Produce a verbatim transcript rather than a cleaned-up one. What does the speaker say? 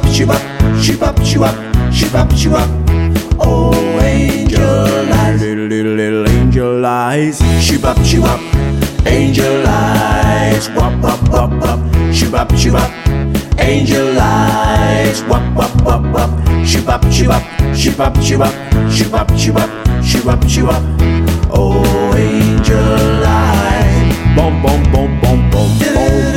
shoop up, shoop up, shoop up, shoop up, shoop up. Oh, angel eyes, little, little, little angel eyes. Shoop up, shoop up, angel eyes. Wop, wop, wop, wop. Shoop up, shoop up, angel eyes. Wop, wop, wop, wop. Shoop up, shoop up, shoop up, shoop up, shoop up, shoop up, shoop up, shoop up. Oh, angel